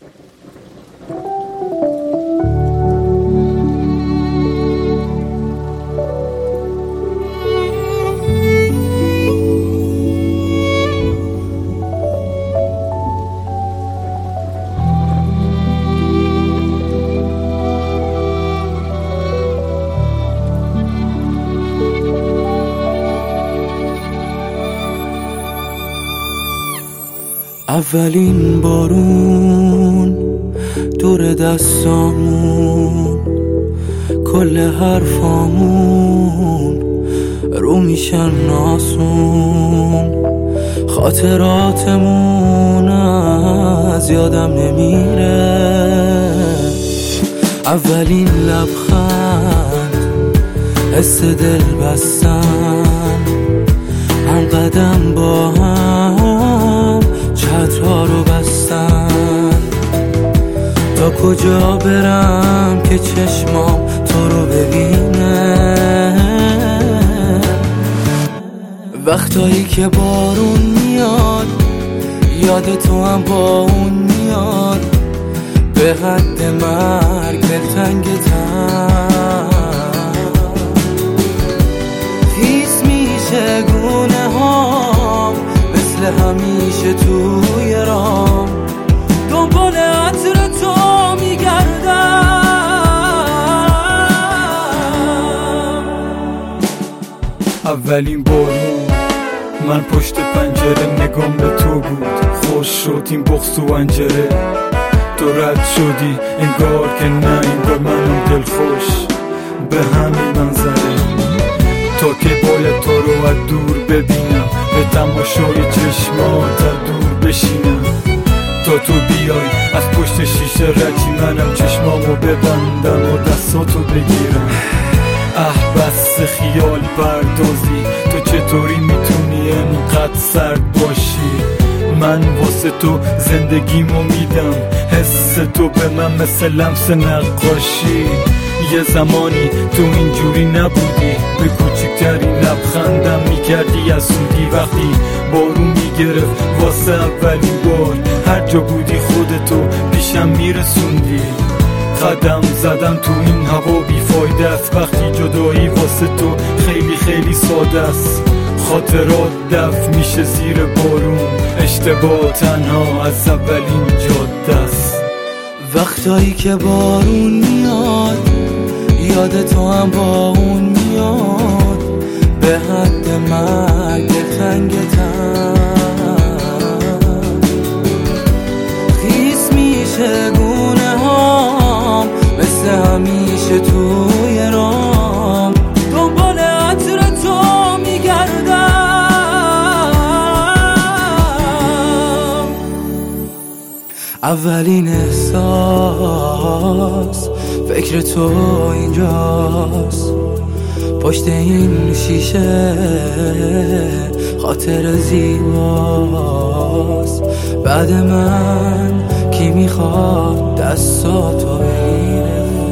اولین بارون دور دستامون، کل حرفامون رو میشن ناسون، خاطراتمون از یادم نمیره. اولین لبخند، حس دل بستن، هم قدم با هم چترها رو بستن. تا کجا برم که چشمام تو رو ببینه؟ وقتایی که بارون میاد یاد تو هم با اون میاد، به حد مرگ دلتنگتم. خیس میشه گونه هام مثل همیشه توی رام، دنبال عطر تو میگردم. اولین بارون من پشت پنجره نگام به تو بود، خوش شد این بغض تو پنجره. تو رد شدی انگار که نه، انگار منم دلخوش به همین منظره. تا که باید تو رو از دور ببینم، به تماشای چشمات از دور بشینم. تا تو بیای از پشت شیشه رچی، منم چشمامو ببندم و دستاتو بگیرم. بس خیال پردازی، تو چطوری میتونی اینقدر سرد باشی؟ من واسه تو زندگیمو میدم، حس تو به من مثل لمس نقاشی. یه زمانی تو اینجوری نبودی، به کوچکترین لبخندم میکردی از سودی. وقتی بارون میگرفت واسه اولین بار، هر جا بودی خودتو پیشم میرسوندی. قدم زدم تو این هوا بیفایده است، وقتی جدایی واسه تو خیلی خیلی ساده است. خاطرات دفع میشه زیر بارون، اشتباه تنها از اولین جاده است. وقتایی که بارون میاد یاد تو هم با اون میاد، به حد مرگ دلتنگتم. خیس میشه گونه هام مثل همیشه توی رام، دنبال عطر تو میگردم. اولین احساس فکر تو اینجاست، پشت این شیشه خاطر زیباست. بعد من کی میخواد دستاتو بگیره؟